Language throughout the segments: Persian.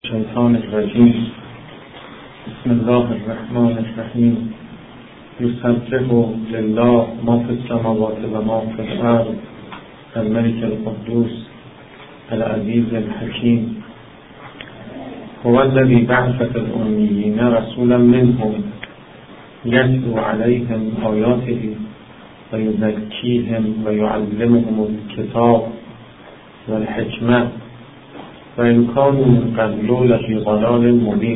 الشيطان الرجيم. بسم الله الرحمن الرحيم. يسبح لله ما في السماوات وما في الأرض الملك القدوس العزيز الحكيم. هو الذي بعث في الأميين رسولا منهم يتلو عليهم آياته ويزكيهم ويعلمهم الكتاب والحكمة وإن كانوا من قبل لفي ضلال مبين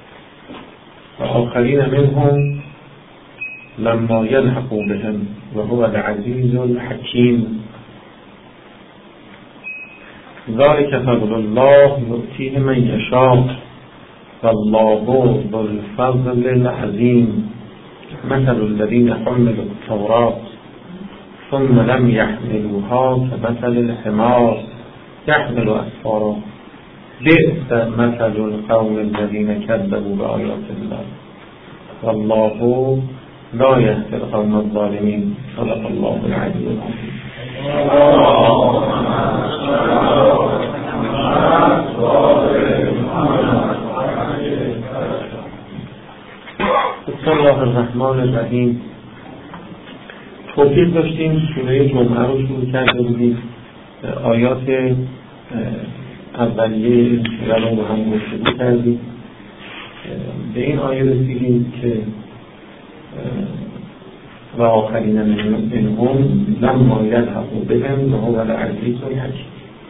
وآخرين منهم لما يلحقوا بهم وهو العزيز الحكيم. ذلك فضل الله يؤتيه من يشاء والله ذو الفضل العظيم. مثل الذين حملوا التوراة ثم لم يحملوها كمثل الحمار يحمل أسفارا بئس مثل القوم الذين كذبوا بآيات الله والله لا يهدي القوم الظالمين. صدق الله العلي العظيم. بسم الله الرحمن الرحیم. توفیق داشتیم سوره جمعه رو شروع کرده بودیم. آیات اولیه این سوره رو با هم گفتگو کردیم. به این آیه رسیدیم که و آخرین منهم لما یلحقوا بهم وهو العزیز الحکیم.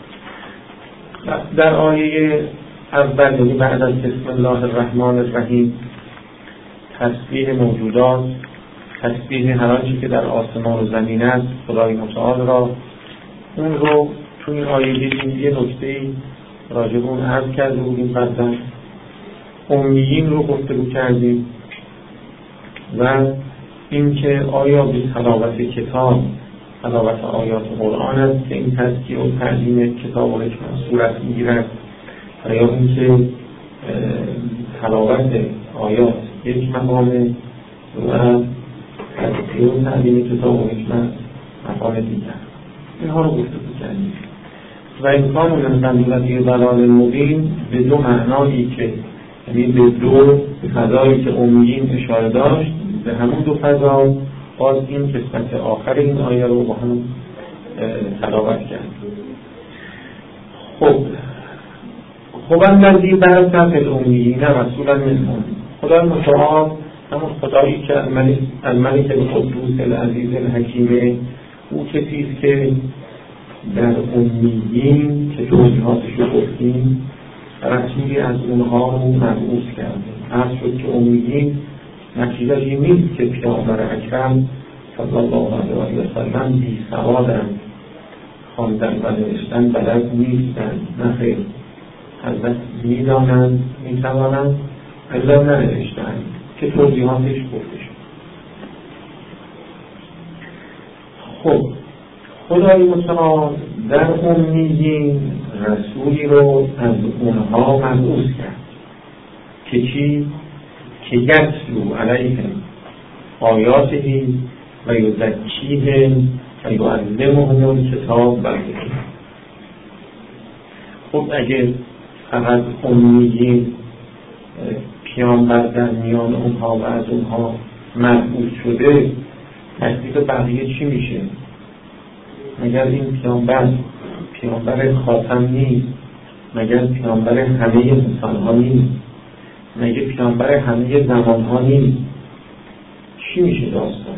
در آیه اول یعنی بعد از بسم الله الرحمن الرحیم تسبیح موجودات، تسبیح هر آنچه که در آسمان و زمین است خدای متعال را، اون رو تو این آیه دیدیم. یه نکته‌ای راجع به اون عرض کرده بودیم قبلا. امیین رو گفتگو کردیم و اینکه آیا به تلاوت کتاب، تلاوت آیات قرآن است که این تزکیه و تعلیم کتاب و حکمت صورت می‌گیرد و یا اینکه تلاوت آیات یک مقامه و تزکیه و تعلیم کتاب و حکمت مقام دیگر. اینها رو گفتگو کردیم و امکان من قبیلتی ضلال مبین به دو معنایی که یعنی به دو فضایی که امیین اشاره داشت، به همون دو فضا باز این قسمت آخر این آیه رو با هم تلاوت کرد. خب الذی بعث فی الامیین رسولا منهم. خدای متعال همون خدایی که الملک القدوس العزیز الحکیمه، او کسی است که در امیین که توضیحاتش رو گفتیم رسولی از اونها رو مبعوث کرده. عرض شد که امیین نتیجه این نیست که پیامبر اکرم صلی الله علیه و سلم بی سوادند، خواندن و نوشتن بلد نیستند. نه خیر، حضرت میدانند، میتوانند، الا ننوشتند که توضیحاتش گفته شد. خب خدای متعال در امیین رسولی رو از اونها مبعوث کرد که چی؟ که یتلو علیهم آیاته و یزکیهم و یعلمهم الکتاب و الحکمة. خب اگه فقط امیین پیامبر در میان اونها و از اونها مبعوث شده، تکلیف بقیه چی میشه؟ مگر این پیامبر خاتم نیست؟ مگر پیامبر همه انسان ها نیست؟ مگر پیامبر همه زمان ها نیست؟ چی میشه داستان؟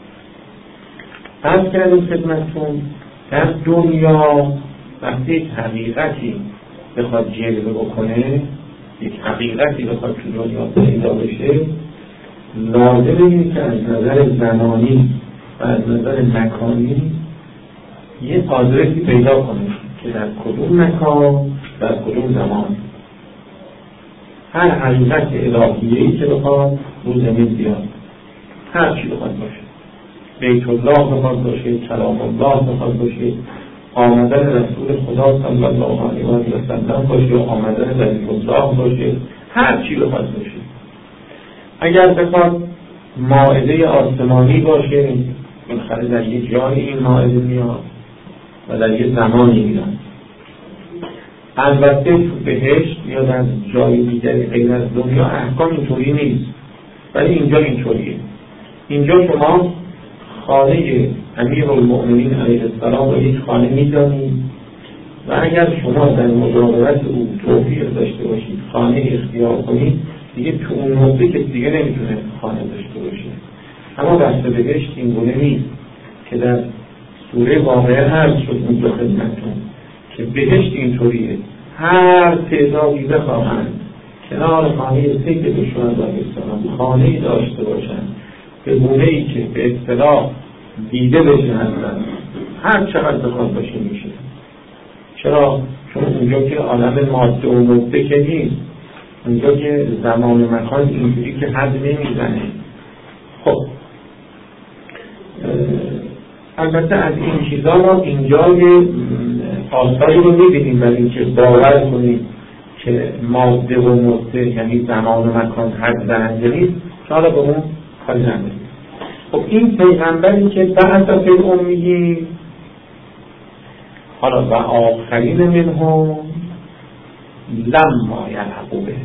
عرض کردم خدمتتون در دنیا وقتی یک حقیقتی بخواد جلوه بکنه، یک حقیقتی بخواد تو دنیا پیدا بشه، لازمه اینه که از نظر زمانی و از نظر مکانی یه آدرسی پیدا کنه که در کدوم مکان و در کدوم زمان هر حقیقت الهیه‌ای که بخواد رو زمین بیاد، هر چی بخواد باشه، بیت الله بخواد باشه، کلام الله بخواد باشه، آمدن رسول خدا صلی الله علیه و سلم باشه، آمدن ولی الله باشه، هر چی بخواد باشه. اگر بخواد مائده آسمانی باشه، بالاخره در یه جای این مائده میاد و در یه زمانی میاد. البته تو بهشت یا در جای دیگری غیر از دنیا احکام اینطوری نیست، ولی اینجا اینطوریه. اینجا شما خانه امیرالمؤمنین علیه السلام رو یک خانه می‌دانید و اگر شما در مراقبت او توفیق داشته باشید خانه اختیار کنید، دیگه تو اون نقطه که دیگه نمیتونه خانه داشته باشه. اما دست بهشت این گونه نیست که در سوره واقعه عرض شد اونجا خدمتتون که بهشت اینطوریه، هر تعدادی بخواهند کنار خانه سید شهدا علیه السلام خانه‌ای داشته باشند به گونه‌ای که به اصطلاح دیده بشه، هر چقدر بخواد باشه میشه. چرا؟ چون اونجا که عالم ماده و مبده که نیست، اونجا که زمان و مکان اینجوری که حد نمیزنه. خب البته از این چیزا ما اینجا یه آثاری رو میبینیم، برای اینکه باور کنیم که ماده و مبده یعنی زمان و مکان حد زننده نیست، که حالا به اون کاری نداریم. خب این پیغمبری که بعد از امیدی حالا و آخرین منهم لما یلحقوا به،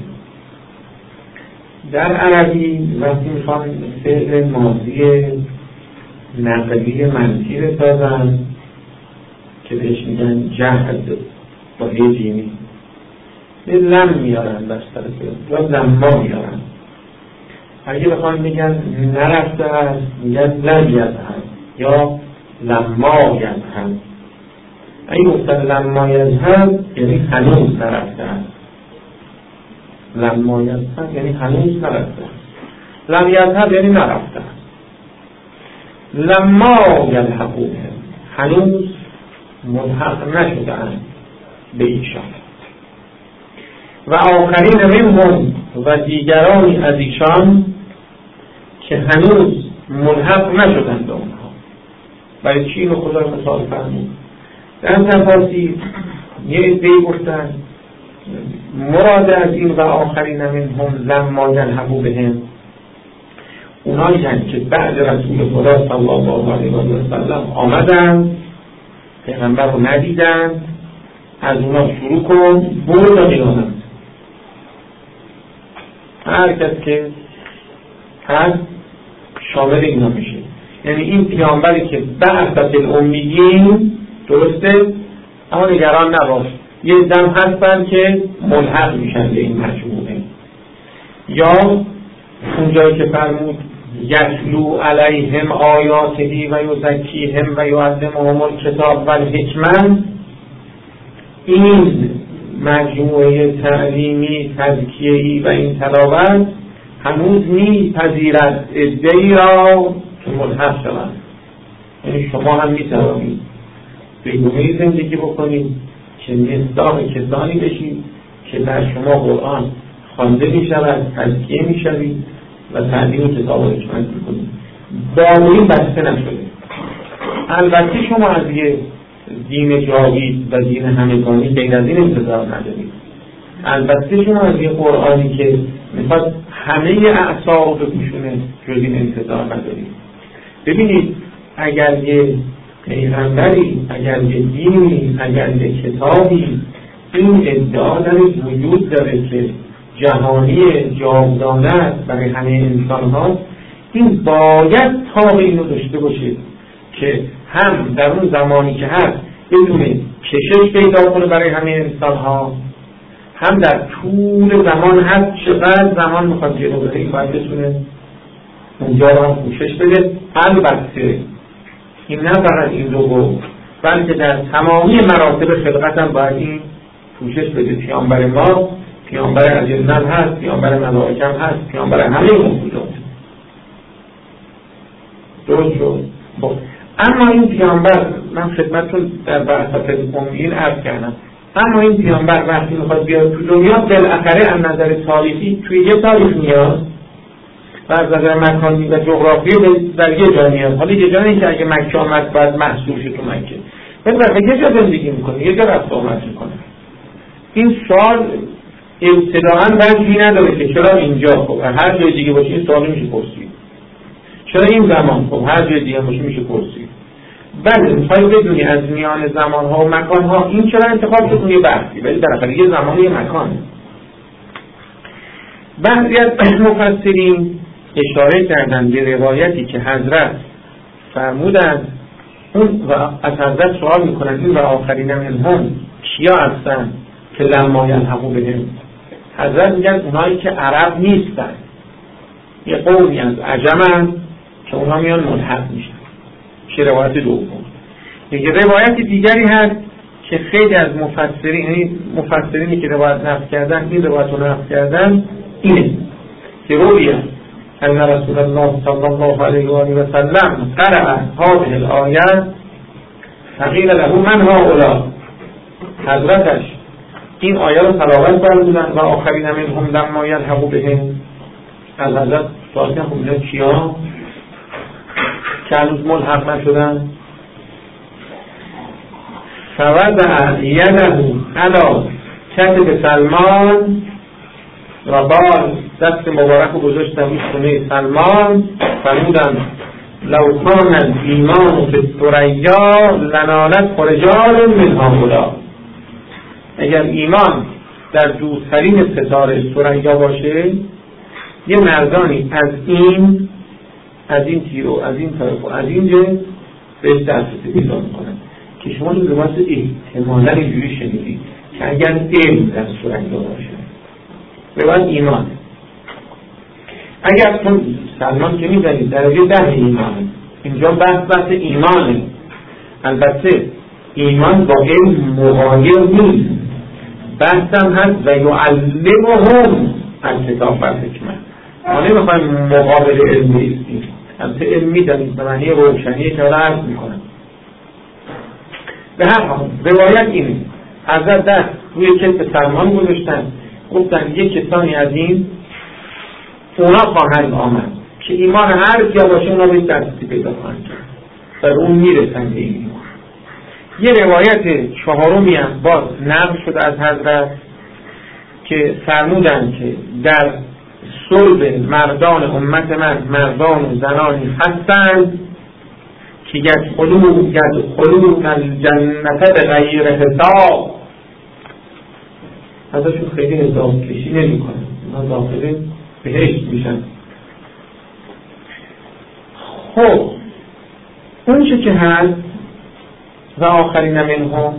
در عربی وقتی میخوان فعل ماضی نقلی منفی بسازن که بهش میگن جهد با یه جیمی، لم میارن بستر یا لما میارن. اگه بخوان میگن نرفته هست میگن لم یذهب یا لما یذهب. اگه گفتن لما یذهب یعنی هنوز نرفته هست، لما یذهب یعنی هنوز نرفته هست، لم یذهب یعنی نرفته هست. لما یلحقوا به، هنوز ملحق نشده اند به ایشان. و آخرین منهم و دیگرانی از ایشان که هنوز ملحق نشدند به اونها. برای چی اینو خدا مثال فرمود؟ در تفاسیر یه عده‌ای گفتن مراد از این و آخرین منهم لما یلحقوا بهم اونایی که بعد رسول خدا صلی الله علیه و سلم آمدن، پیغمبر رو ندیدن، از اونا شروع کن برو تا قیامت. هر کس که هست شامل اینا میشه. یعنی این پیامبری که بعد از امیدین، درسته، اما نگران نباش، یه دم هستن که ملحق میشن به این مجموعه. یا اونجایی که فرمود یتلو علیهم آیاته و یزکیهم و یعلمهم الکتاب و الحکمة، این مجموعه تعلیمی تزکیه‌ای و این تلاوت هنوز میپذیرد عده‌ای را که ملحق شوند. یعنی شما هم میتوانید به گونه‌ای زندگی بکنید که مصداق کسانی بشید که در شما قرآن خوانده میشود، تزکیه میشوید و تعلیم کتاب و حکمت میکنید. با این بسته نشده. البته شما از یه دین جاوید و دین همگانی غیر از این انتظار ندارید. البته شما از یه قرآنی که میخواد همه اعصاب رو بپوشونه جز این انتظار ندارید. ببینید اگر یه پیغمبری، اگر یه دینی، اگر یه کتابی این ادعا در وجود داره که جهانی جاودانه برای همه انسان ها، این باید تا اینو داشته باشه که هم در اون زمانی که هست بدونه کشش پیدا کنه برای همه انسان ها، هم در طول زمان هست چقدر زمان میخواد جلو بره این باید بتونه اونجا رو هم پوشش بده. البته این نه فقط این رو گفت، بلکه در تمامی مراتب خلقت هم باید این پوشش بده. پیامبر ما پیامبر اجلن هست، پیامبر ملائکه هست، پیامبر همه موجودات. درست شد؟ خب اما این پیامبر، من خدمتتون در بعثت امیین عرض کردم، اما این پیامبر وقتی میخواد بیاد تو دنیا بالاخره از نظر تاریخی توی یه تاریخ میاد و از نظر مکانی و جغرافی در یه جا میاد. حالا یه جایی که اگه مکه آمد باید محصول شد تو مکه، ولی یه جا زندگی میکنه، یه جا رفت آمد میکنه. این سوال ابتداعاً وجهی نداره که چرا اینجا، خب هر جای دیگه باشه این سوال میشه پرسید. چرا این زمان، خب هر جای دیگه باشه میشه پرسید. بله میخوایی بدونی از میان زمانها و مکانها این چرا انتخاب شد یه بحثی، ولی در واقع یه زمان یه مکانه. بعضی از مفسرین اشاره کردن به روایتی که حضرت فرمودن اون و از حضرت سوال میکنن این و آخرین منهم کیا هستن که لما یلحقوا بهم. حضرت میگن اونایی که عرب نیستن، یه قومی از عجمن که اونها میان ملحق میشن. که روایت دوم. یه روایت دیگری هست که خیلی از مفسرین، یعنی مفسرینی که روایت نقل کردن این روایت رو نقل کردن اینه که رویه ان رسول الله صلی الله علیه و آله و سلم قرأ هذه الآیه فقیل له من هؤلاء. حضرتش این آیه رو تلاوت فرمودن و آخرین منهم لما یلحقوا بهم. از حضرت سوال کردن کیا که هنوز ملحق نشدن. فوضع یده علی کتف سلمان و بار دست مبارک رو گذاشتن روی خونه سلمان. فرمودن لو کان الایمان فی الثریا لنالت رجال من هؤلاء. اگر ایمان در دورترین ستاره ثریا باشه یه مردانی از این تیرو از این طرف و از این جنس به دسترسی پیدا میکنن که شما رو لباس احتمالا اینجوری شنیدید که اگر علم در ثریا باشه روایت ایمان. اگر تو سلمان که میزنید درجه 10 ایمان، اینجا بحث ایمانه. البته ایمان با علم مغایر نیست، بحثم هست و یعلمهم الکتاب والحکمة. ما نمیخوایم مقابل علم نیستیم، البته علم میدانید به معنی روشنی که را عرض میکنم. به هر حال روایت اینه حضرت دست روی کتف سلمان گذاشتن، گفتن یک کسانی از این اونا خواهند آمد که ایمان هر جا باشه اونا به دستی پیدا خواهند کرد و اون میرسن به این ایمان. یه روایت چهارمی هم باز نقل شده از حضرت که فرمودن که در صلب مردان امت من مردان و زنانی هستند که یدخلون الجنت بغیر حساب. ازشون خیلی حساب کشی نمی کنن، اونا داخل بهشت میشن. خب اون چه که هست و آخرین منهم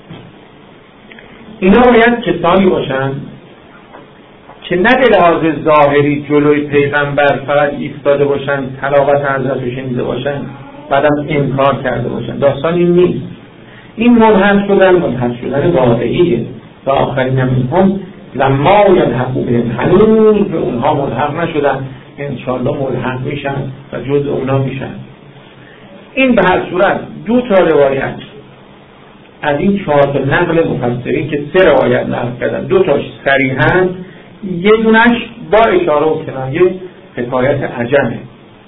اینا باید کسانی باشن که نه به لحاظ ظاهری جلوی پیغمبر فقط ایستاده باشن تلاوت حضرت رو شنیده باشن بعدم انکار کرده باشن. داستان این نیست. این ملحق شدن واقعیه و آخرین منهم لما یلحقوا بهم. هنوز به اونها ملحق نشدن، انشاءالله ملحق میشن و جزء اونا میشن. این به هر صورت دو تا روایت از این 4 تا نقل مفسرین که 3 روایت نقل کردن، 2 تاش صریحاً، یه دونش با اشاره و کنایه حکایت عجمه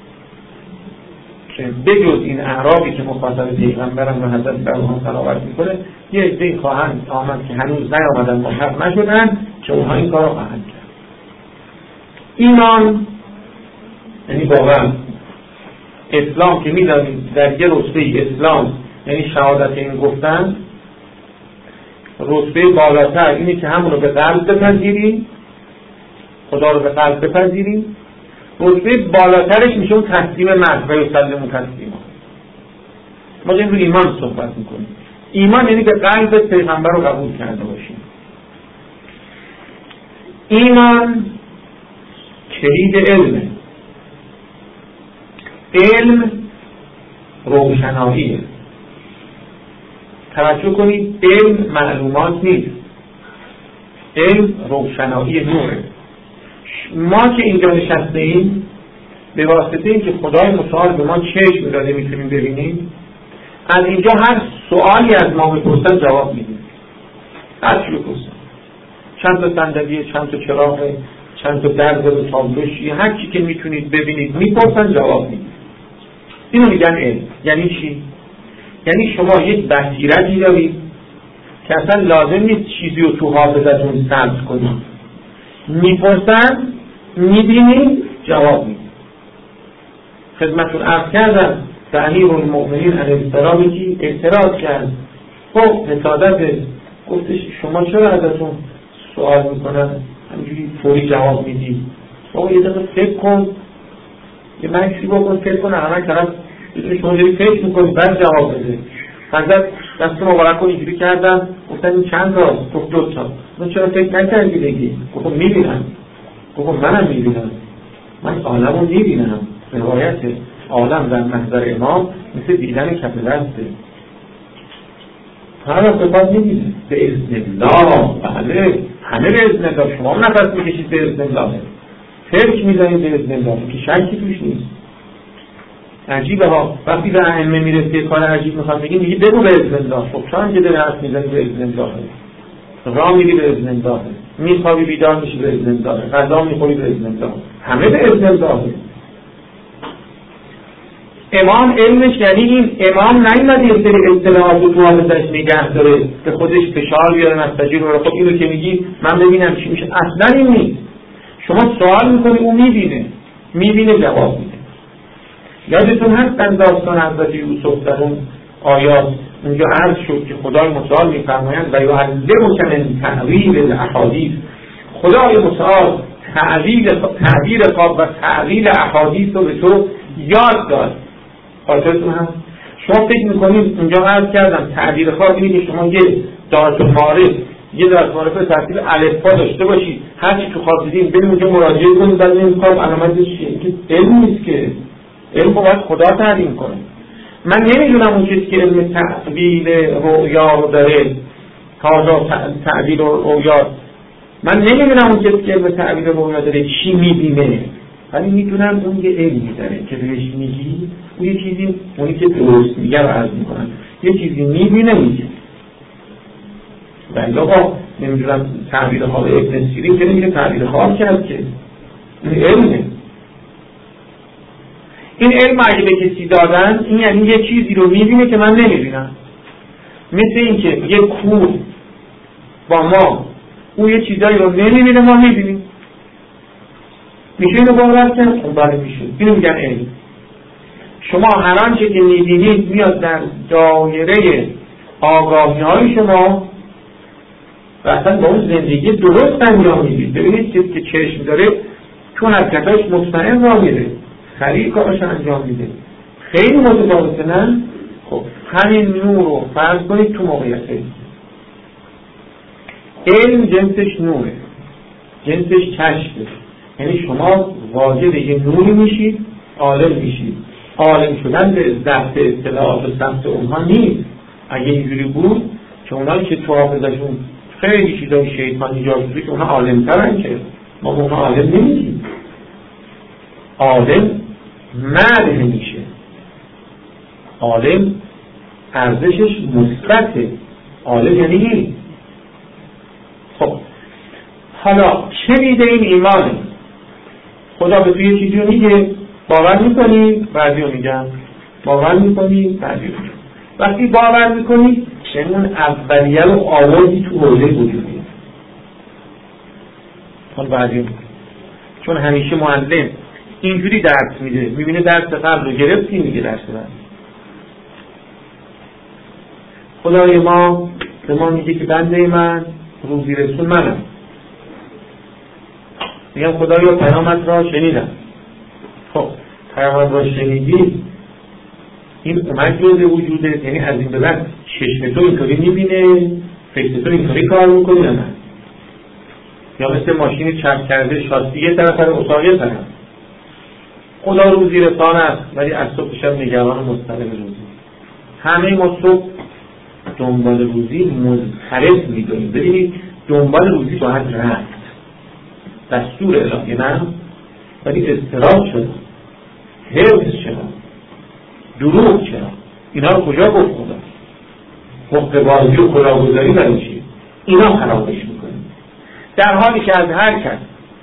که بجز این اعرابی که مخاطب پیغمبرم و حضرت بر اونها تلاوت میکنه یه عده‌ای خواهند آمد که هنوز نیامدن ملحق نشدن که اونها این کار رو خواهند کرد. ایمان یعنی واقعا اسلام که میدانید در یه رتبه اسلام یعنی شهادت این گفتن، رتبه بالاتر اینه که همون رو به قلب بپذیری، خدا رو به قلب بپذیری. رتبه بالاترش میشه اون تسلیم مرد و یسلم تسلیم. ما داریم روی ایمان صحبت میکنیم. ایمان یعنی به قلب پیغمبر رو قبول کرده باشیم. ایمان کلید علمه. علم روشناییه. توجه کنید، علم معلومات نیست، علم روشنایی نوره. ما که اینجا نشسته ایم به واسطه این که خدای متعال به ما چشم داده میتونیم ببینیم، از اینجا هر سوالی از ما بپرسن جواب میدیم. هر چی بپرسن، چند تا صندلیه، چند تا چراغه، چند تا درد و تابلوشی، هر چی که میتونید ببینید میپرسن جواب میدیم. اینو میگن علم. یعنی چی؟ یعنی شما یک بصیرتی دارید که اصلا لازم نیست چیزی رو تو حافظتون ثبت کنید، میپرسن، میبینید، جواب میدید. خدمتتون عرض کردم امیر المؤمنین علیه السلام کی اعتراض کرد. خب حسادت گفتش شما چرا ازتون سوال میکنن همینجوری فوری جواب میدی؟ بابا یه دقیقه فکر کن، یه مکسی بکن، فکر کن. همه طرف شما داری فکر میکنی بعد جواب بده. حضرت دست مبارک رو اینجوری کردن، گفتن این چند راست؟ گفت 2 تا. من چرا فکر نکردی بگی؟ گفت میبینم. گفت منم میبینم، من عالم رو میبینم. روایت عالم در محضر امام مثل دیدن کف دسته. هر صفات میبینه به اذن الله. بله همه به اذن الله. شما نفس میکشید به اذن الله، فکر میزنید به اذن الله که شکی توش نیست. عجیبه ها، وقتی به ائمه میرسه کار عجیب میخواد بگیم میگی بگو به اذن الله. خب چون که داره حرف میزنی به اذن الله، راه میری به اذن الله، میخوابی بیدار میشی به اذن الله، غذا میخوری به اذن الله، همه به اذن الله. امام علمش یعنی این امام نیومده یه سری اطلاعات رو تو حافظش نگه داره که خودش فشار بیاره نستجیر رو. خب اینو که میگی من ببینم چی میشه، اصلا این نیست. شما سوال میکنی اون میبینه جواب میده. یادتون هست در داستان حضرت یوسف در اون آیات اونجا عرض شد که خدای متعال میفرمایند و یعلمک من تأویل الاحادیث. خدای متعال تعبیر خواب و تأویل احادیث رو به تو یاد داد. خاطرتون هست؟ شما فکر میکنید اونجا عرض کردم تعبیر خواب اینه که شما یه دارت المعارف، یه دارت المعارف ترتیب الفبا داشته باشید، هر چی تو خواستید برید اونجا مراجعه کنید بعد این خواب علامتش چیه؟ که علم نیست که، علم باید خدا تعلیم کنه. من نمیدونم اون چیزی که علم تعبیر رؤیا رو داره، تازه تعبیر رؤیا، من نمیدونم اون چیزی که علم تعبیر رؤیا داره چی میبینه، ولی میدونم اون یه علمی داره که بهش میگی اون یه چیزی، اونی که درست میگه رو عرض میکنم، یه چیزی میبینه میگه. ولی آقا نمیدونم تعبیر خواب ابن سیرین که نمیگه تعبیر خواب کرد که این علمه. این علم اگه به کسی دادن این یعنی یه چیزی رو میبینه که من نمیبینم. مثل این که یه کوه با ما اون یه چیزایی رو نمیبینه ما میبینیم. میشه اینو باور کرد؟ اون باره میشه. اینو میگن علم. شما هر آنچه که میبینید میاد در دایره آگاهی های شما و اصلا با اون زندگی درست انجام میدید. ببینید کسی که چشم داره چون حرکتاش مطمئن را میره، خرید کارش انجام میده، خیلی متفاوته نه؟ خب همین نور رو فرض کنید تو موقعیت علم جنسش نوره، جنسش کشفه. یعنی شما واجد یه نوری میشید، عالم میشید. عالم شدن به ضبط اطلاعات و ثبت اونها نیست. اگه اینجوری بود که اونایی که تو حافظشون خیلی چیزای شیطانی جا شده که اونها عالم ترن، که ما به اونها عالم نمیشیم. عالم مرد نمیشه، عالم ارزشش مثبته. عالم یعنی این. خب حالا چه میده این ایمانه؟ خدا به توی چیزی رو میگه، باور میکنی؟ بعدی رو میگم باور میکنی؟ بعدی رو میگم. وقتی باور میکنی اون اولیه رو آوردی تو حوزه وجودی، بعدی رو میگم. چون همیشه معلم اینجوری درس میده، میبینه درس قبل رو گرفتی میگه درس بعد. خدای ما به ما میگه که بنده من روزی رسون منم. میگم خدایا پیامت را شنیدم. خب پیامت را شنیدی، این اومد جزء وجوده، یعنی از این به بعد چشم تو اینطوری میبینه، فکر تو اینطوری کار میکنی یا نه؟ یا مثل ماشین چپ کرده شاسی یه طرف رو اتاق یه طرف. خدا روزی رسان است ولی از صبح شب نگران مضطرب روزی. همه ما صبح دنبال روزی مضطرب میدونیم. ببینید دنبال روزی باید رفت، دستور الهی نه، ولی اضطراب شد، حفظ شد، دروغ شد. اینا رو کجا گفت خدا؟ حق بازی و خداگذاری برای چی؟ اینا خرابش میکنیم. در حالی که از هر کس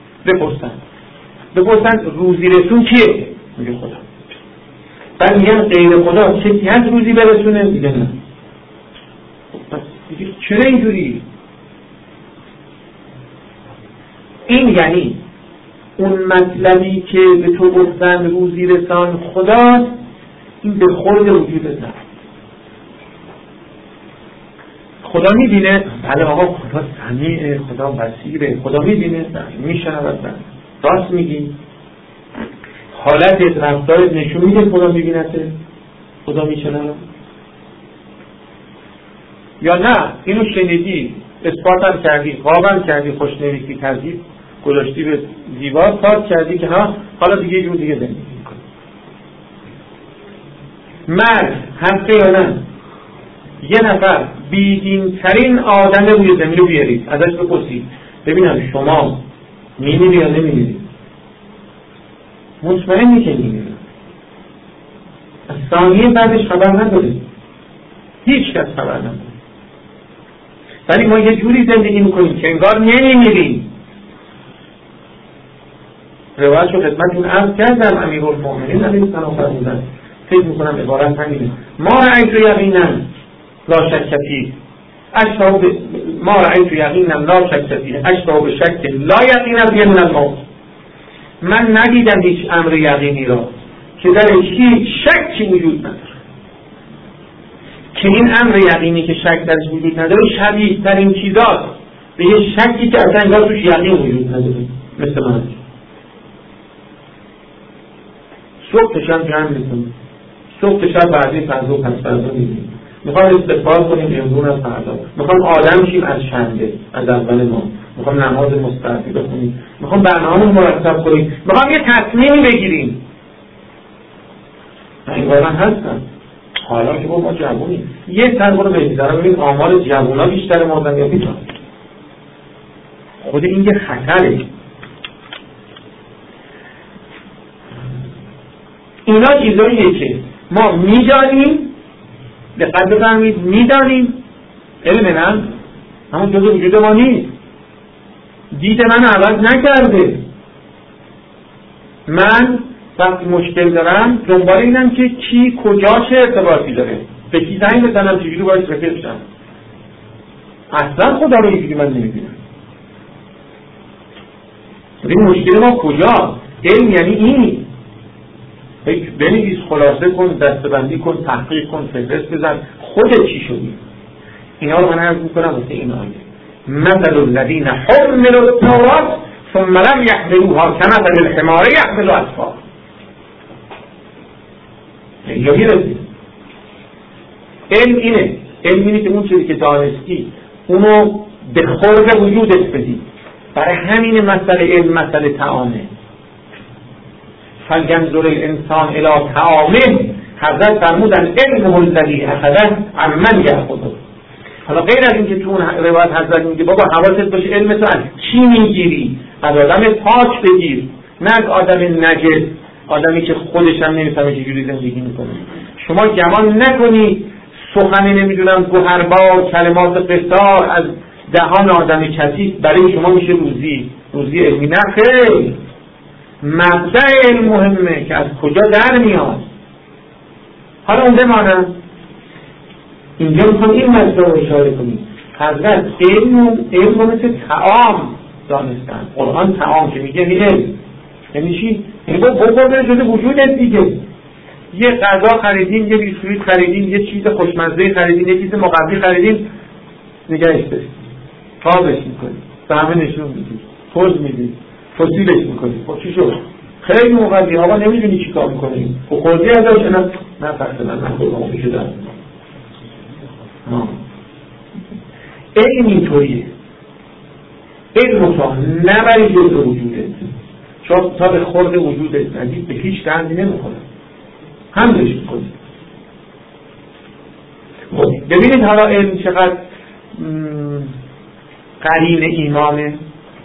بپرسن روزی رسون کیه؟ میگه خدا. بعد میگن غیر خدا کسی هست روزی برسونه؟ میگه نه. پس دیگه چرا اینجوری؟ این یعنی اون مطلبی که به تو گفتن روزی رسان خداست، این به خورد وجودت نه. خدا میبینه؟ بله آقا خدا سمیعه، خدا بصیره، خدا میبینه، میشنود، راست میگی. حالت رفتارت نشون میده خدا میبینته، خدا میشنود. یا نه اینو شنیدی، اثباتم کردی، قابل کردی، خوشنویسی کردی، گذاشتی به دیوار، ثابت کردی که ها حالا دیگه یه جور دیگه زندگی میکنی. مرد حقه یا نه؟ یه نفر بیدینترین آدم روی زمین رو بیارید، ازش بپرسید ببینم شما میمیری یا نمیمیری؟ مطمئنی که میمیری. از ثانیه بعدش خبر نداره، هیچ کس خبر نداره. ولی ما یه جوری زندگی میکنیم که انگار نمیمیریم. روایت رو خدمتتون عرض کردم، امیرالمؤمنین علیه السلام فرمودن، فکر میکنم عبارت همینه: ما رأیت یقینا لا شک فیه اشبه ما رأیت یقینا لا شک فیه اشبه بشک لا یقینا فیه من الموت. من ندیدم هیچ امر یقینی را که درش هیچ شکی وجود نداره، که این امر یقینی که شک درش وجود نداره شبیه ترین چیزاست به یه شکی که اصلا انگار توش یقین وجود نداره. مثل من صبح شب جمع میکنیم، صبح شب بعدی فردا و پس فردا میبینیم، میخوام استغفار کنیم امرون از فردا، میخوام آدم شیم از شنبه، از اول ما، میخوام نماز مستحبی بخونیم، میخوام برنامه مرتب کنیم، میخوام یه تصمیمی بگیریم. این واقعا هستم. حالا که ما جوونیم یه سر برو بگذارم ببین آمار جوونا بیشتر مردن یا بیشتر. خود این یه خطره. اینا چیزاییه که ما میدانیم، دقت بفرمایید، میدانیم، علم نه همون جزء وجود ما نیست. دید من عوض نکرده. من وقتی مشکل دارم دنبال اینم که کی کجا چه ارتباطی داره، به کی زنگ بزنم، چجوری باید رفیق شم. اصلا خدا رو اینجوری من نمیبینم. این مشکل ما کجا؟ علم یعنی این. بنویس، خلاصه کن، دستبندی کن، تحقیق کن، فهرست بزن خودت چی شدی. اینا رو من عرض میکنم واسه این آیه: مثل الذین حملوا التوراة ثم لم یحملوها کمثل الحمار یحمل اسفارا. اینجا میرسید. علم اینه. علم اینه که اون چیزی که دانستی اونو به خورد وجودت بدی. برای همین مسئله علم مسئله طعامه. فلینظر الانسان الی طعامه. حضرت فرمودن علمه الذی اخذه عمن یأخذه. حالا غیر از این که تو اون روایت حضرت میگه بابا حواست باشه علم تو از چی میگیری، از آدم پاک بگیر، نه از آدم نجس، آدمی که خودش هم نمیفهمه چجوری زندگی میکنه. شما گمان نکنی سخن نمیدونم گوهربار کلمات قصار از دهان آدم کثیف برای شما میشه روزی علمی. نه خیر، مبدأ علم مهمه که از کجا در میاد. حالا اون بمانم اینجا میخوام این مسئله رو اشاره کنیم. حضرت علم رو مثل طعام دانستن. قرآن طعام که میگه علم یعنی چی؟ یعنی بخوره شده وجودت دیگه. یه غذا خریدین، یه بیسکویت خریدین، یه چیز خوشمزه خریدین، یه چیز مقوی خریدین، نگهش دارید، تابش میکنید، به همه نشون میدید، پوز میدید، فسیلش میکنید. خب چی شد؟ خیلی مقوی، آقا نمیدونی چی کار میکنید، خب خوردی ازش نه فرسدن، نه خودم پیش دارم. علم اینطوریه. علم تا نبری جزء وجودت، چون تا به خورد وجودت ندید به هیچ دردی نمیخوره، حملش میکنید. ببینید حالا علم چقدر قرین ایمانه،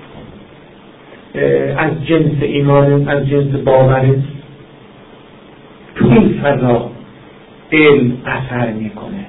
از جنس ایمانه، از جنس باوره. تو این فضا علم اثر میکنه.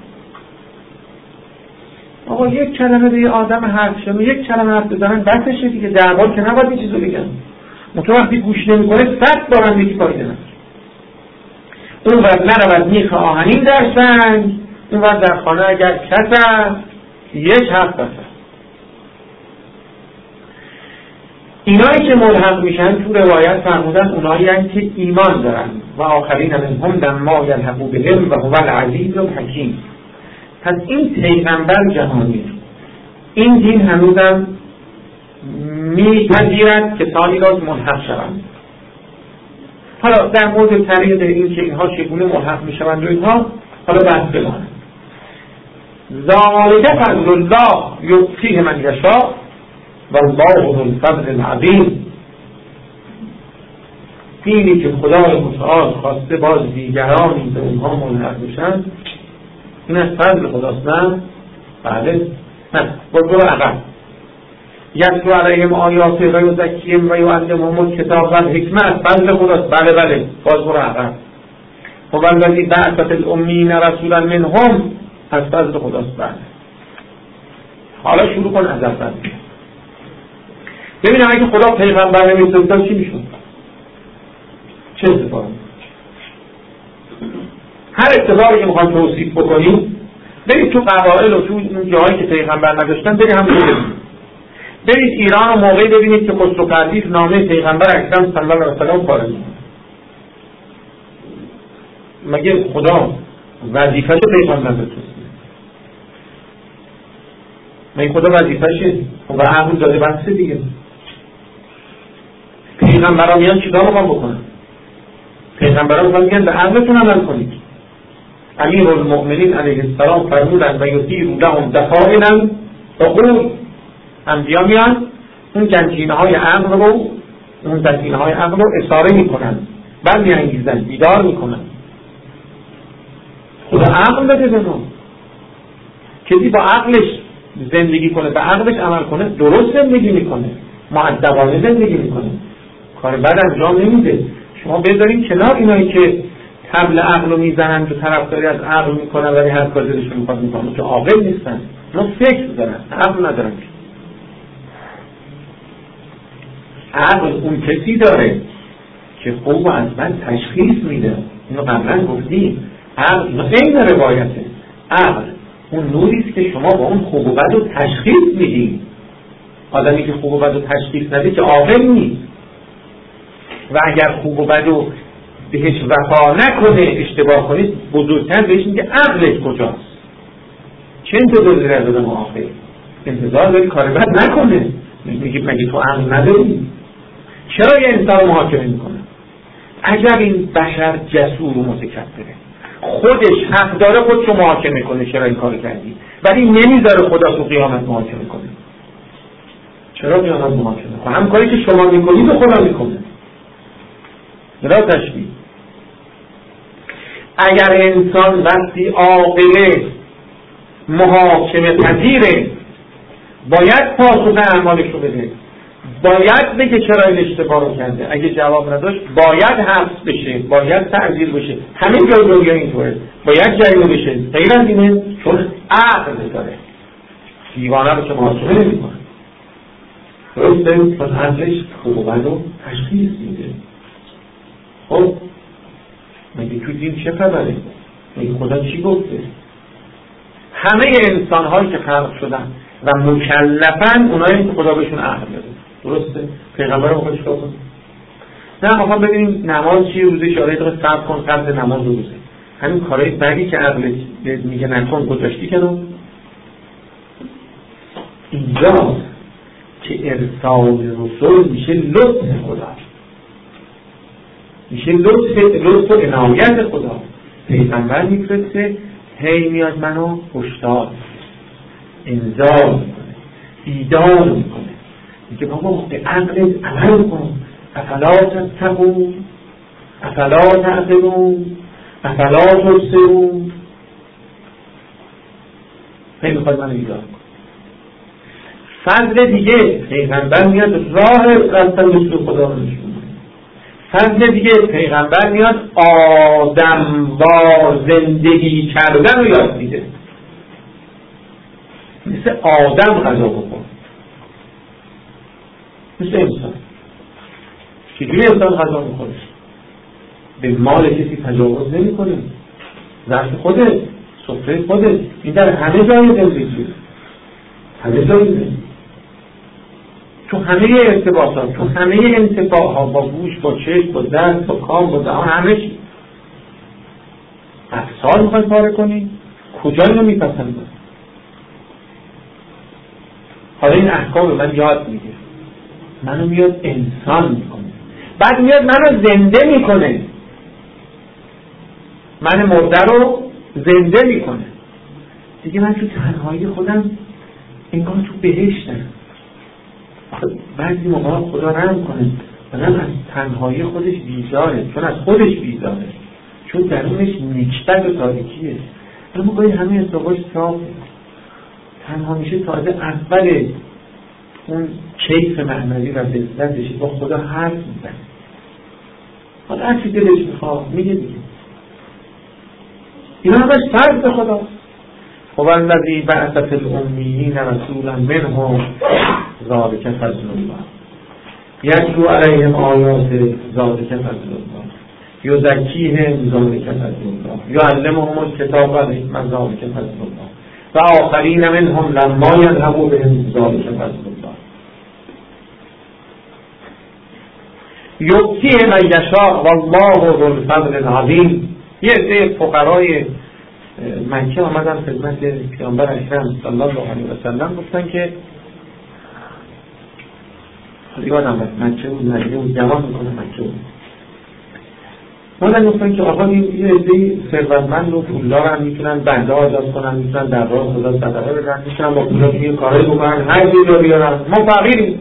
آقا یک کلمه به یه آدم حرف شنو، یک کلمه حرف بزنن بسشه دیگه، 10 بار که نباید این چیزو بگم. تو وقتی گوش نمی‌کنه 100 بار هم میگی فایده نداره. اون وقت نرود میخ آهنین در سنگ، اون وقت در خانه اگر کس یک حرف بسن. اینایی که ملحق میشن تو روایت فرمودن اونایی هستند که ایمان دارن و آخرین منهم لما یلحقوا بهم و هو العزیز الحکیم. پس این پیغمبر جهانی، این دین هنوزم میپذیرد که کسانی را ملحق شوند. حالا در مورد طریق این که اینها چگونه ملحق میشوند و اینها حالا بحث بماند. ذالک فضل الله یؤتیه من یشاء والله ذو الفضل العظیم. اینی که خدای متعال خواسته باز دیگرانی به اونها ملحق میشن، این از فضل خداست. نه بله، نه برو عقب. یتلو علیهم آیاته و یزکیهم و یعلمهم الکتاب و الحکمه، از فضل خداست. بله بله، باز برو عقب. هو الذی بعث فی الامین رسولا منهم، از فضل خداست. بله. حالا شروع کن از اول. ببینم اگه خدا پیغمبر نمی‌فرستاد چی میشد؟ چه اتفاقی؟ هر اتفاقی که میخوام توصیف بکنیم، برید تو قبایل و تو اون جاهایی که پیغمبر نداشتن، برید هم ببینید. برید ایران و موقعی ببینید که خسرو پردیس نامه پیغمبر اکرم صلی الله علیه و سلم پاره می‌کنه. مگه خدا وظیفه‌ش پیغمبر بفرسته؟ مگه خدا وظیفه‌شه؟ و عقل داده بحث دیگه. پیغمبران میان چیکار می‌خوان بکنن؟ پیغمبران میگن به عقلتون عمل کنید. امیرالمؤمنین علیه السلام فرمودند و یثیر لهم دفائنا عقول. انبیا میان اون گنجینه‌های عقل رو اثاره میکنن، بعد میانگیزن، بیدار میکنن. خدا عقل بده به ما. کسی با عقلش زندگی کنه، به عقلش عمل کنه، درست زندگی میکنه، مؤدبانه زندگی میکنه، کار بد انجام نمیده. شما بذارید کنار اینایی که طبل عقل رو میزنن و طرفداری از عقل میکنن ولی هر کار دلشون میخواد میکنن، که عاقل نیستن، اونا فکر دارن، عقل ندارن. عقل اون کسی داره که خوب و از من تشخیص میده. اینو قبلا گفتیم. عقل این روایته. عقل اون نوریست که شما با اون خوب و بد رو تشخیص میدید. آدمی که خوب و بد رو تشخیص نده که عاقل نیست. و اگر خوب و بد رو بهش وفا نکنه، اشتباه کنید، بزرگتر بهش میگه عقلت کجاست. چه انتظار داری از آدم عاقل؟ انتظار داری کار بد نکنه. میگه مگه تو عقل نداری؟ چرا یه انسان محاکمه میکنه؟ اگر این بشر جسور و متکبره، خودش حق داره خودشو محاکمه کنه، چرا این کار کردی؟ ولی نمیذاره خدا تو قیامت محاکمه کنه. چرا قیامت محاکمه کنه؟ هم کاری که شما میکنید و خدا میکنه. را تشبیه. اگر انسان وقتی عاقله محاکمه پذیره، باید پاسخ اعمالش رو بده، باید بگه چرا این اشتباه رو کرده. اگه جواب نداشت باید حبس بشه، باید تعزیر بشه. همه جای دنیا اینطوره، باید جریمه بشه. غیر از اینه، چون عقل داره. دیوانه رو که محاکمه نمی‌کنه. درسته؟ چون عقلش خوب و بد رو تشخیص میده. خب مگه تو دین چه خبره؟ مگه خدا چی گفته؟ همه انسان هایی که خلق شدن و مکلفن اونایی که خدا بهشون عقل داده. درسته؟ پیغمبر ما خودش گفت نه ما ببینیم نماز چیه، روزه اشاره داره صبر کن قبل نماز روزه. همین کارهای بدی که عقل میگه نکن گذاشتی کنم. اینجا که ارسال رسول میشه لطف خدا، میشه لطف و عنایت خدا. پیغمبر میفرسته، هی میاد منو هشدار انذار میکنه، بیدار میکنه، میگه بابا به عقل عمل کن. افلا تتقون، افلا تعقلون، افلا تبصرون. هی میخواد منو بیدار کن. فضل دیگه پیغمبر میاد راه رفتن به سوی خدا رو نشون. فضل دیگه پیغمبر میاد آدم با زندگی کردن رو یاد میده. مثل آدم غذا بکن، مثل انسان. چجوری انسان غذا میخوره؟ به مال کسی تجاوز نمی کنه، ظرف خودت، سفره خودت. این در همه جای زندگی، همه جای زندگی. تو همه ارتباطات، تو همه انتفاع ها، با گوش، با چشم، با دست، با کام، با دهان، همه چی. افسار میخوای پاره کنی؟ کجا اینو میپسنده؟ حالا این احکام من یاد میگه، منو میاد انسان میکنه، بعد میاد منو زنده میکنه، من مرده رو زنده میکنه. دیگه من تو تنهایی خودم انگار تو بهشتم. بعضی موقع خدا رحم کنه، آدم از تنهایی خودش بیزاره، چون از خودش بیزاره، چون درونش نکبت و تاریکیه. اما باید همه اصلاحاش صافه، تنها میشه تازه اول اون کیف معنوی و لذتشه، با خدا حرف میزنه. حالا هرچی دلش میخواد میگه دیگه. اینا همش فرض به خدا. هو الذی بعث فی الامیین رسولا منهم ذلک فضل الله یتلو علیهم آیاته ذلک فضل الله یزکیهم ذلک فضل الله یعلمهم الکتاب والحکمة ذلک فضل الله و آخرین منهم لما یذهبوا بهم ذلک فضل الله یؤتی من یشاء والله ذو الفضل العظیم. یه عده فقرای مکه آمدن خدمت پیامبر اکرم صلی الله علیه و سلم، گفتن که یادم مکه بود، مدینه بود، جوان میکنه مکه بود، اومدن گفتن که آقا این یه عده ثروتمند و پولدار هم میتونن بنده آزاد کنن، میتونن در راه خدا صدقه بدن، میتونن با پولاشون یه کارایی بکنن، هر چیزی رو بیارن، ما فقیریم،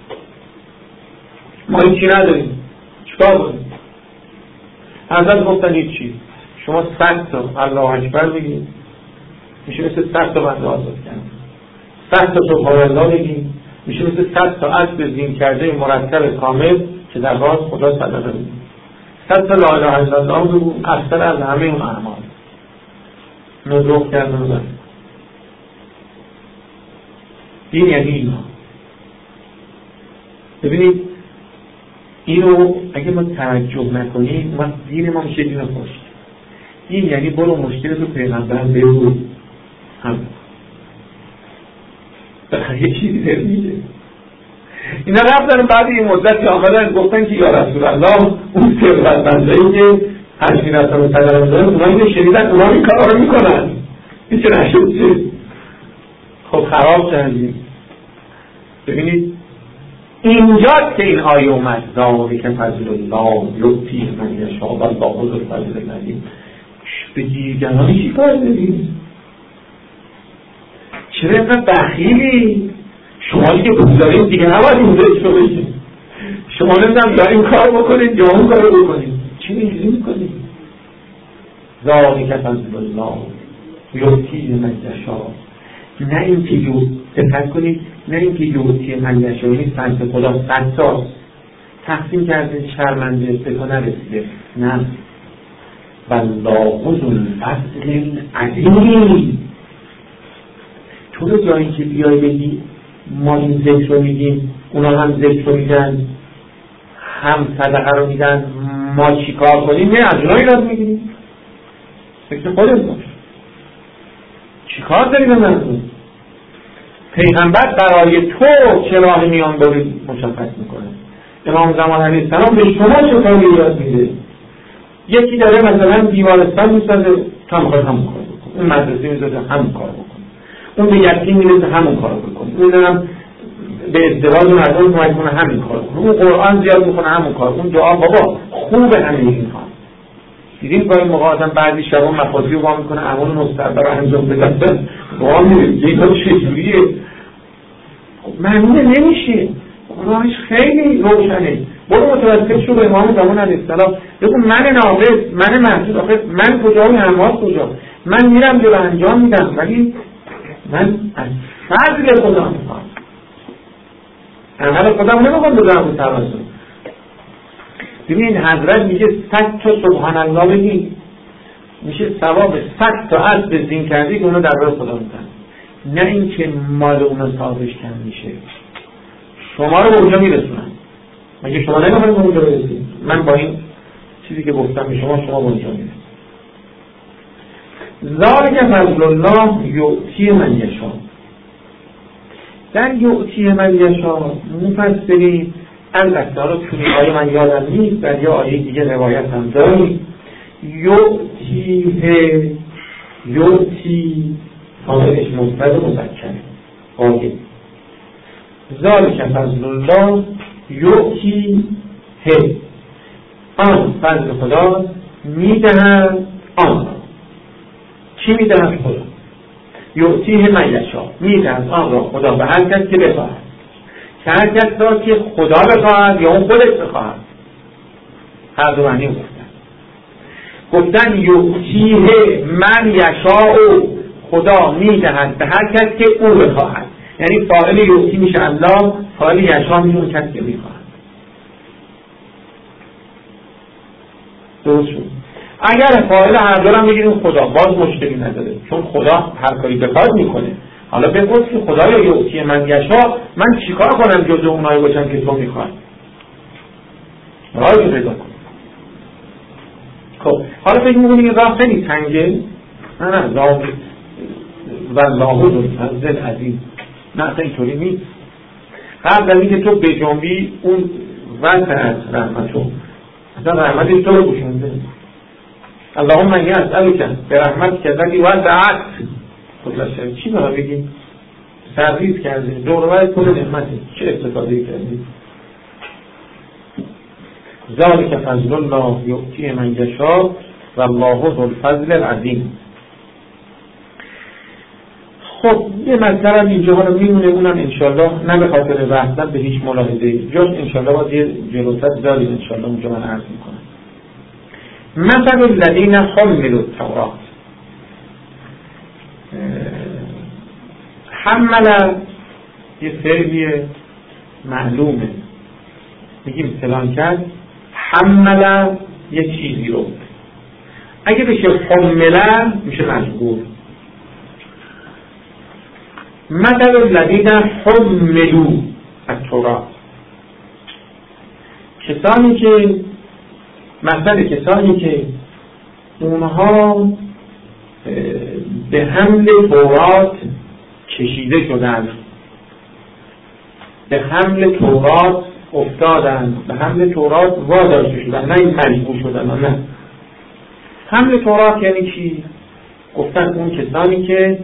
ما هیچی نداریم، چیکار کنیم؟ حضرت گفتن هیچی، شما 100 تا الله اکبر بگید میشه مثل 100 تا بنده آزاد کردن، 100 تا سبحان الله بگید میشه مثل 100 تا اسب زین کرده مرتب کامل که در راه خدا صدقه بدید. 100 تا لا اله الا الله بگو، افضل از همه اون اعمال. نزوق کردن بزن. این یعنی اینا. ببینید اینو اگه ما توجه نکنیم ما دین ما میشه دین خوش. این یعنی برو مشکل تو پیغمبر بگو، هم یه چیزی نمیگه. اینا رفتن بعد این مدت آمدن گفتن که یا رسول الله اون ثروتمندایی که هشیرتان رو صدقه می‌دن اونایی که شنیدن اونا این کارا رو میکنن، این چه نشد چه؟ خب خراب کردیم. ببینید اینجاست که این آیه اومد ذالک فضل الله یؤتیه من یشاء والله ذو الفضل العظیم. به دیگران چی کار داریم؟ چرا اینقدر بخیلی؟ شما که پول دارید دیگه نباید این داشته باشید. شما نمیدونم یا این کار بکنید یا اون کار بکنید. چی اینجوری میکنید؟ ذالک فضل الله یؤتیه من یشاء. نه اینکه دقت کنید، نه اینکه یؤتیه من یشاء یعنی فضل خدا 100 تا تقسیم کرده شرمنده به تو نرسیده. نه، والله ذو الفضل العظیم. تو رو جایی که بیای بگی ما این ذکر رو میگیم اونا هم ذکر رو میدن هم صدقه رو میدن، ما چی کار کنیم؟ نه از اونایی راز میگیریم. فکر خودت باش چی کار داری به من؟ پیغمبر برای تو چه راه میان باری مشخص میکنه. امام زمان علیه السلام به شما چه کاری یاد میده؟ یکی داره مثلا بیمارستان میسازه، تو هم خواهد همون کار بکن. اون مدرسه میسازه همون کار بکن. اون به یتیم میرسه همون کار بکن. اون دارم به ازدواج مردم کمک کنه همین کار بکن. اون قرآن زیاد میکنه همون کار. اون دعا بابا خوبه همه اینها. دیدیم گاهی موقع آدم بعضی شبا مفاصلی رو وا میکنه اعمال مستحبه رو انجام بده. دعا میگه اینا چجوریه؟ معنی نمیشه. راهش خیلی روشنه. برو متوسط شو به امام زمان علیه السلام بگو من ناقص، من محدود، آخه من کجا و همات کجا؟ من میرم جلو انجام میدم ولی من از فضل خدا میخوام، عمل خودم نمیخوام بذارم به توسط. ببین حضرت میگه 100 تا سبحان الله بگی میشه ثواب 100 تا اسب زین کردی که اونو در راه خدا میدن. نه اینکه مال اونو صاحبش کم میشه، شما رو به اونجا میرسونن. مگه شما نمیخواید به اونجا برسید؟ من با این چیزی که گفتم به شما به اونجا میرسید. ذالک فضل الله یؤتی من یشاء. در یعطی من یشاء مفسرین البته رو توی آیه من یادم نیست، در یه آیه دیگه روایت هم داریم یعطی فاعلش مفرد مذکره آیه ذالک فضل الله یعطی آن فضل خدا میدهند آن چی میدهند خدا یعطیه من یشاء میدهند آن را خدا به هر کس که بخواهد که هر کس را که خدا بخواهد یا اون خودش بخواهد هر دو معنی گفتن یعطیه من یشاء خدا میدهد به هر کس که او بخواهد یعنی فاعل یعطی میشه الله فاعل یشاء میشه اون کس که میخواهد درست شد اگر فاعل هر دو هم بگیریم خدا باز مشکلی نداره چون خدا هر کاری بخواد میکنه حالا بگوید که خدایا یعطی من یشاء من چیکار کنم جز اونایی باشم که تو میخواد راه پیدا کن خب حالا فکر می‌کنی راه خیلی تنگه نه راه والله ذو الفضل العظیم نه اصلا اینطوری نیست قبل از اینکه تو بجنبی اون وقت از رحمتو اصلا رحمتش تو رو گوشونده اللهم من یسألک برحمتک التي وسعت کل شیء چی باید بگیم سرویس کردی دورهای کل نعمتی چه استفاده کردی ذالک فضل الله یؤتی من یشاء والله ذو الفضل العظیم خب یه مطلب اینجا رو میمونه اونم انشالله نه به خاطر بحثن به هیچ ملاحظه جز انشالله باید یه جلوتر دارید انشالله اونجا من عرض میکنم مثل الذین حملوا التوراة حمل یه فعلی معلومه میگیم فلان کرد حمل یه چیزی رو اگه بشه حمله میشه مجبور مثل الذین حملوا التوراة کسانی که اونها به حمل تورات کشیده شدند به حمل تورات افتادند به حمل تورات واداشته شدند نه این مجبور شدند نه حمل تورات یعنی چی؟ گفتن اون کسانی که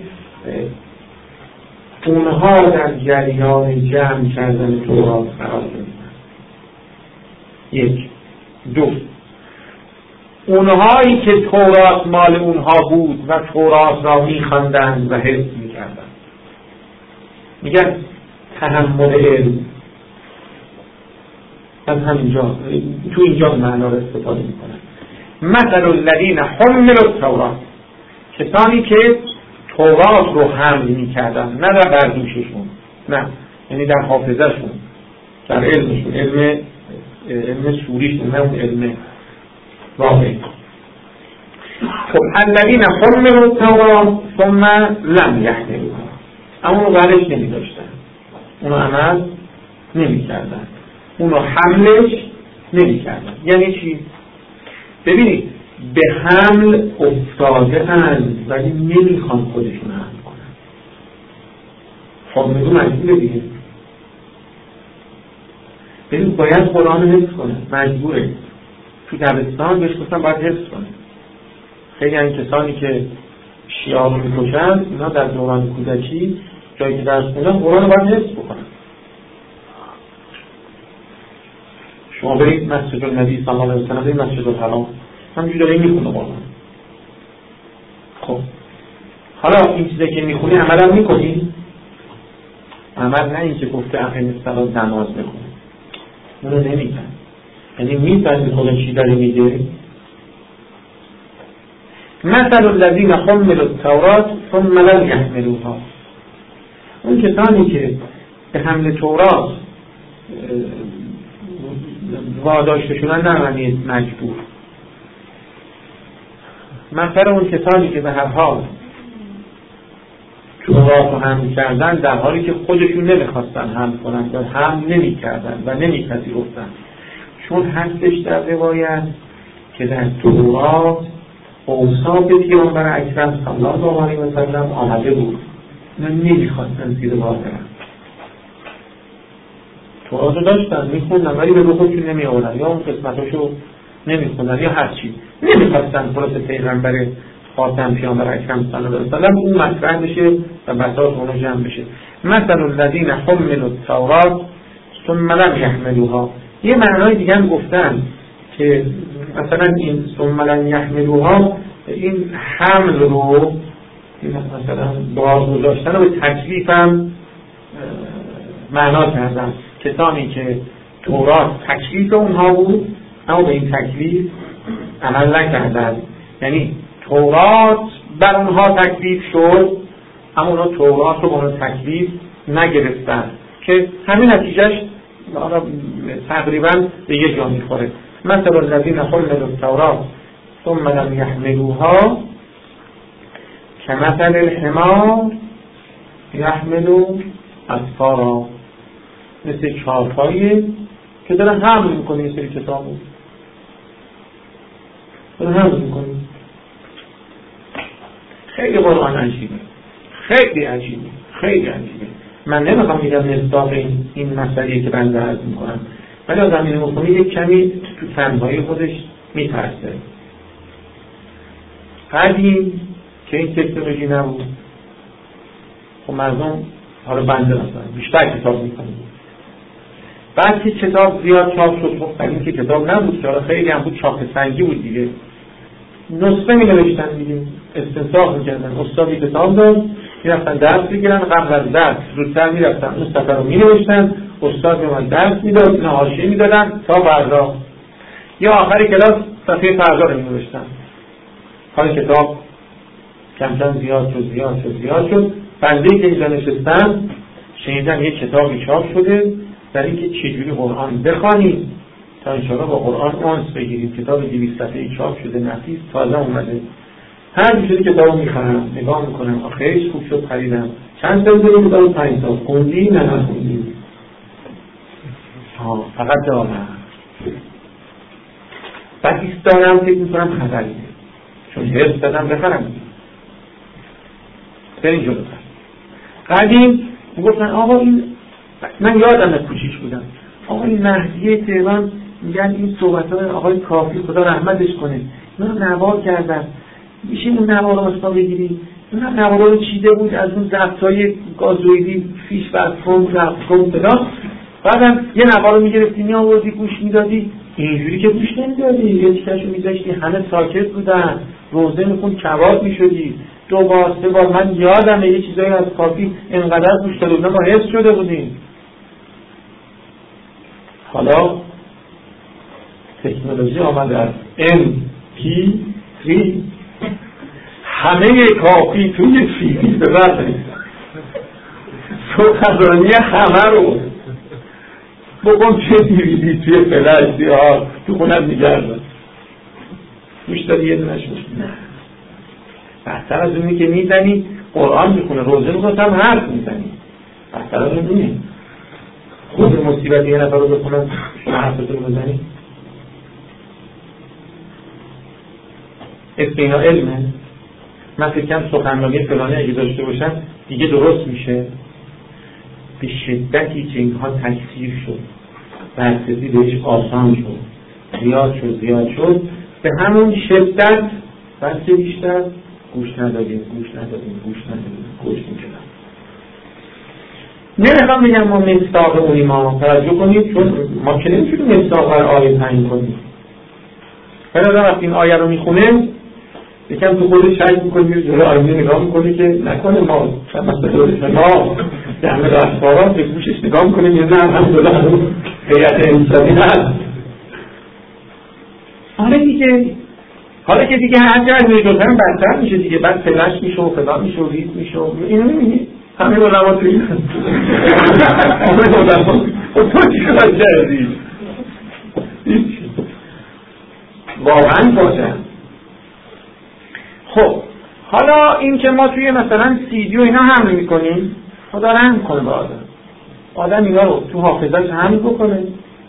اونها در جریان جمع کردن تورات قرار گرفتند یک دو اونهایی که تورات مال اونها بود و تورات را می‌خواندند و حفظ می‌کردند میگن تحمل علم از همینجا تو اینجا معنا رو استفاده می‌کنن مثل الذین حملوا التوراة کسانی که تورات رو حمل می‌کردند نه در بردوششون نه یعنی در حافظه‌شون در علمشون علم سوریشون نه اون علم واقعی خب الذین حملوا التوراة ثم لم یحملوها اما اونو برش نمی داشتن اونو عمل نمی کردن اونو حملش نمی کردن یعنی چی؟ ببینید به حمل افتاده اند ولی نمی خوان خودشون حمل کنن حملو مجبوره دیگه ببینید باید قرآن حفظ کنه مجبوره تو دبستان بهش گفتن باید حفظ کنه خیلی این کسانی که شیعه رو میکشن اینا در دوران کودکی جایی که درس میدن قرآن رو باید حفظ بکنن شما برید مسجد النبی صلی الله علیه وسلم برید مسجد الحرام همینجور داره میخونه قرآن خب حالا این چیزی که میخونی عمل هم میکنی عمل نه این که گفته اقیم الصلاة نماز بخونه اونو نمیکن یعنی میفهمی خدا چی داره میگه مثل الذین حملوا التوراة ثم لم یحملوها اون کسانی که به حمل تورات واداشته شدن نه معنی مجبور مثل اون کسانی که به هر حال تورات رو حمل کردن در حالی که خودشون نمیخواستن حمل کنن و حمل نمی کردن و نمی پذیرفتن چون هستش در روایت که در تورات اوصاف پیامبر اکرم صلی الله علیه و سلم آمده بود نه نمیخواستن زیر بار برن تورات رو داشتن میخوندن ولی به خودشون نمی آوردن یا اون قسمتاشو نمیخوندن یا هر چی نمیخواستن خلاص پیغمبر خاتم پیامبر اکرم صلی الله علیه و آله اون مطرح بشه و بساط اونو جمع بشه. مثل الذین حملوا التوراة ثم لم یحملوها. یه معنای دیگه هم گفتن که مثلا این ثم لم یحملوها این حمل رو مثلا بازگذاشتن رو به تکلیف هم معنا کردن. کسانی که تورات تکلیف اونها بود اما به این تکلیف عمل نکردن، یعنی تورات بر اونها تکلیف شد اما اونها تورات رو به اونها تکلیف نگرفتن که همین نتیجهش تقریبا به یه جا میخوره. مثل الذین حملوا التوراة ثم لم یحملوها کمثل الحمار یحمل اسفارا. مثل چارپایی که داره حمل میکنه یه سری کتابو داره حمل میکنه. خیلی قرآن عجیبه، خیلی عجیبه، خیلی عجیبه. من نمیخوام بگم مصداق این مسئله که بنده عرض میکنم، ولی آدم این مفهومی یک کمی تو فنهای خودش میترسه. قدیم که این تکنولوژی نبود خب مردم حالا بنده مثلا بیشتر کتاب میکنیم. بعد که کتاب زیاد چاپ شد، خب قدیم که کتاب نبود، حالا خیلی هم بود، چاپ سنگی بود دیگه، نسخه می نوشتن دیگه، استنساخ میکردن. استادی کتاب داد میرفتن درس بگیرن، قبل از درس زودتر میرفتن اون صفحه رو می نوشتن، استاد میومد درس میداد، اینا حاشیه میدادن تا فردا، یا آخر کلاس صفحه فردا رو می نوشتن. حالا کتاب کم کم زیاد شد. بنده که اینجا نشستم شنیدم یک کتابی چاپ شده در اینکه چجوری قرآن بخوانید تا انشاءالله با قرآن انس بگیرید. کتاب 200 صفحه‌ای چاپ شده، نفیس، تازه اومده. هر جوری کتابو میخرم نگاه میکنم، آخرش خوب شد خریدم. چند سال دیگه کتابو 5 سال خوندی نه نخوندی؟ فقط دارم. بعد ایستادم فکر میکنم خبریه، چون حرص دادم بخرم. بریم جلوتر. قدیم میگفتن آقا این، من یادم کوچیک بودم، آقا این مهدیه تهران میگن این صحبت‌های آقای کافی خدا رحمتش کنه اینا نوار کردن، میشه این نوار رو مثلا بگیری؟ این نوار رو چیده بود از اون ضبط‌های گازوئیدی، فیش و فون بدا. بعدم یه نوار رو میگرفتی میآوردی گوش میدادی، اینجوری که گوش نمیدادی، یه تیکشو میذاشتی همه ساکت بودن، روزه میخون کباب میشدی. 2 بار 3 بار من یادمه یه چیزایی از کافی انقدر گوش داده بودم ما حس شده بودیم. حالا تکنولوژی آمده از MP3 همه کافی توی CD به بعد سخنرانی همه رو بکن توی DVD توی فلش دیار تو خونت میگردن گوش داری یه دونش نه. بهتر از اونی که میزنی قرآن میخونه، روزه میخونم حرف میزنی، بهتر از اونی خود مصیبت یه نفر رو بخونم شما حرفتون رو بزنی. اینا علمه. من فکرم سخنرانی فلانی اگه داشته باشن دیگه درست میشه. به شدتی که اینها تکثیر شد، بررسی بهش آسان شد، زیاد شد، به همون شدت بلکه بیشتر گوش ندادیم میکنم. نمیخوام بگم ما مصداق اونی ما توجه کنید، چون ما که نمیتونیم مصداق بر آیه تعیین کنیم. ولی آدم وقتی این آیه رو میخونه یکم تو خودش شک میکنی، جلو آیه نگاه میکنی که نکنه ما مثلا ما دهمه رفتارات به گوشش نگاه میکنیم یه نه الحمدلله هیئت انسانی هست. حالا که دیگه هر جای میگفتن بدتر میشه دیگه، بعد فلش میشه و فلان میشه و ریت میشه و اینو نمیبینی همه علما توی همه علما خب تو چی کار کردی؟ واقعا باشن. خب حالا این که ما توی مثلا CD و اینا حمل میکنیم خدا رحم کنه به آدم اینا رو تو حافظه‌اش حمل بکنه،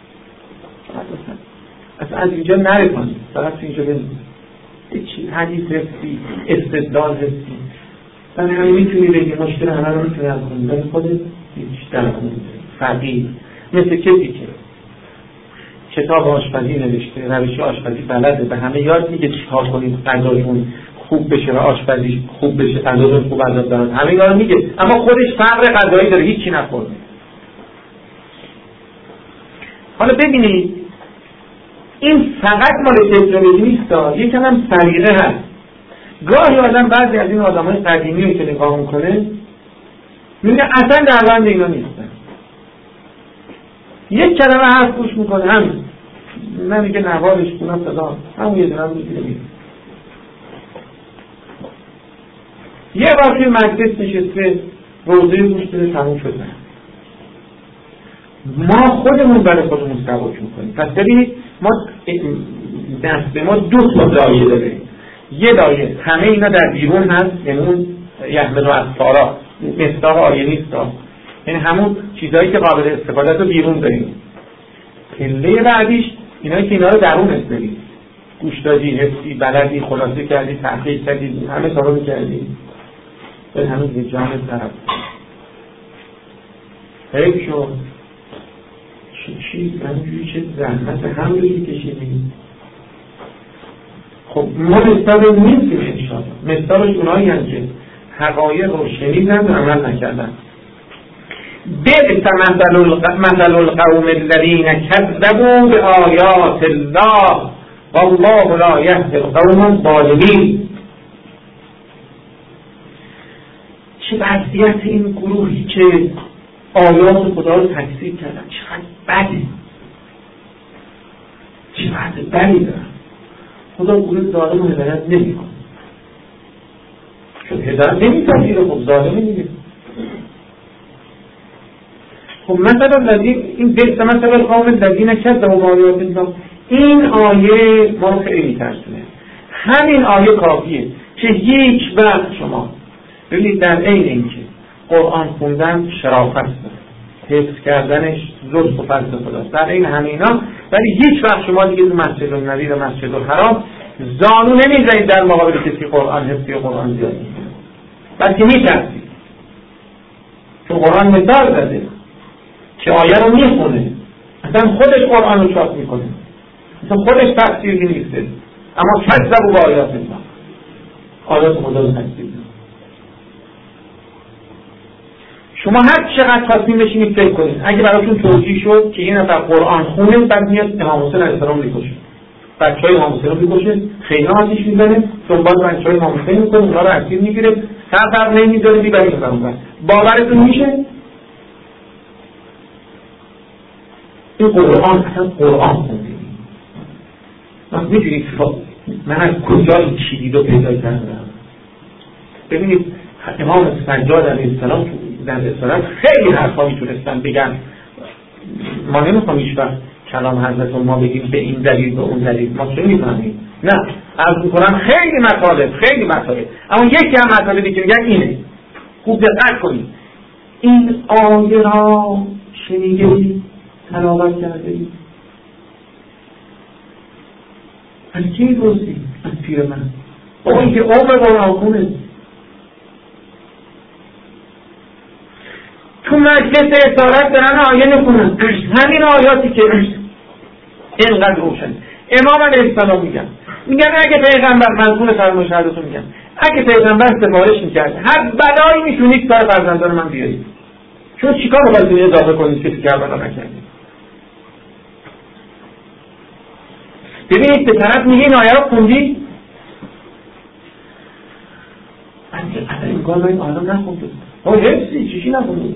اصلا از اینجا نره کنیم، فقط تو اینجا بنیم حدیث حسی، استدلال حسی. من همین میتونی بگی مشکل همه رو میتونی حل کنی، ولی خودت هیچ در کنی. فقیر مثل کسی که کتاب آشپزی نوشته، روش آشپزی بلده، به همه یاد میگه چیکار کنید غذاشون خوب بشه و آشپزی خوب بشه، غذاشون خوب از دارن، همه یاد میگه، اما خودش فقر غذایی داره، هیچی نخورده. حالا ببینید این فقط مال تکنولوژی نیست، یکم هم سلیقه هست. گاهی آدم بعضی از این آدمای قدیمی رو که نگاه میکنه میگه اصلا در بند اینا نیستن، یک کلمه حرف گوش میکنه همین، نمیگه نوارش کنه صدا همون یه دونه میگیره میره. یه بار توی مجلس نشسته روزه گوش بده تموم شده. ما خودمون برای خودمون سواک میکنیم. پس ببینید ما دست ما دو تا دایه داره، یه دایه همه اینا در بیرون هست، یعنی اون یحمل و اسفارا مصداق آیه نیست، یعنی همون چیزهایی که قابل استفاده رو بیرون داریم. پله بعدیش اینایی که اینا رو درون استفادی، گوش دادی، حسی، بلدی، خلاصه کردی، تحقیق کردی، همه کارا می‌کردی. به همین یه جمع طرف حیف شد چی همینجوری چه زحمت هم روی کشیدیم. خب ما مستقل نیستیم انشاءالله، مستقلش اونایی هم که حقایق رو شنیدن و عمل نکردن. بئس مثل القوم الذین کذبوا بآیات الله والله لا یهدی القوم الظالمین. چه وضعیت این گروهی که آیات خدا رو تکذیب کردن، چقدر بده، چقدر بدی دارن. خدا گروه ظالم رو هدایت نمی‌کنه، چون هدایت نمی‌پذیره، خب ظالمی دیگه. خب مثلا این بحث مثلا القوم الذین کذبوا بآیات الله، این آیه ما رو خیلی ترسونه. همین آیه کافیه که هیچ وقت شما ببینید در عین اینکه قرآن خوندن شرافت داره، حفظ کردنش لطف و فضل خداست، در عین همینا، ولی هیچ وقت شما دیگه تو مسجد النبی و مسجد الحرام زانو نمیزنید در مقابل کسی قرآن حفظی و قرآن زیاد میکنه، بلکه میترسید، چون قرآن مثال زده که آیه رو میخونه، اصلا خودش قرآن رو چاپ میکنه، اصلا خودش تفسیری نیسته، اما کذبوا بآیات الله، آیات خدا رو تکذیب. شما هر چقدر تصمیم بشینید فکر کنید، اگه براتون توجیه شد که یه نفر قرآن خونه بعد میاد امام حسین علیه السلام میکشه، بچهای امام حسین رو میکشه، خیلی آتیش میزنه، دنبال بچهای امام حسین میکنه، اونا رو اسیر میگیره، سر نمیذاره میبره اونور، باورتون میشه؟ این قرآن اصلا قرآن خوندید. من میدونید من از کجا این چیزی رو پیدا کردم؟ ببینید امام سجاد علیه السلام در رسالت خیلی حرفا میتونستن بگن، ما نمیخوام هیچ وقت کلام حضرت ما بگیم به این دلیل به اون دلیل، ما چه میفهمیم؟ نه، عرض میکنم خیلی مطالب، اما یکی هم مطالبی که میگن اینه، خوب دقت کنید. این آیه را شنیدید، تلاوت کردید، از کی روزی؟ از پیر من، با این که عمر قرآن خونه تو مجلس اصالت دارن آیه نکنن، همین آیاتی که اینقدر روشن. امام علیه السلام میگن اگه پیغمبر منظور فرمایش حضرتون میگن اگه پیغمبر سفارش میکرد هر بلایی میتونید برای فرزندان من بیارید، چون چیکار باید اضافه کنید که کربلا نکردید. ببینید به طرف میگه این آیه رو خوندی، اصلا این کار این آیه رو نخونده، حفظی چیشی نخونده.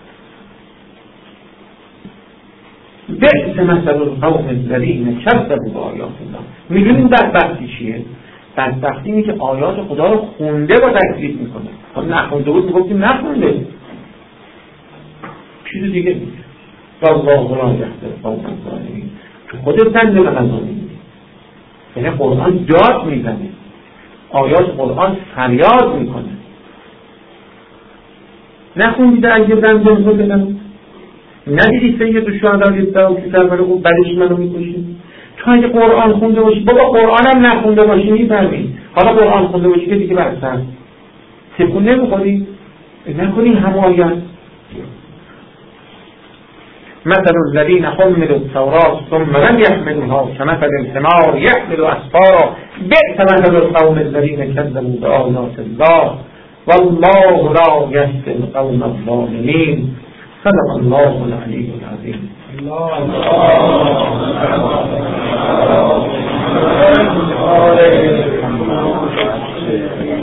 بئس مثل القوم الذین کذبوا بآیات الله. میدونیم بدبختی چیه؟ بدبختی اینه که آیات خدا رو خونده با تکذیب میکنه، خب نخونده بود میگفتیم نخونده، چیز دیگه میگه والله لا یهدی القوم الظالمین. تو خودت زنده به مظالم، یعنی قرآن داد میزنه، آیات قرآن فریاد میکنه. نخوندید اگه زنده خود بدم؟ ندیدی سید الشهدا یدعو که کربلا گفت بعدش منو میکشید؟ تو اگه قرآن خونده باشی، بابا قرآن هم نخونده باشی میفهمی، حالا قرآن خونده باشی که دیگه برسن تکون نمیخوری، نکنی همه آیات. مثل الذين حملوا التوراة ثم لم يحملوها كمثل الحمار يحمل أسفارا بئس مثل القوم الذين كذبوا بآيات الله والله لا يهدي القوم الظالمين. صدق الله العلي العظيم. الله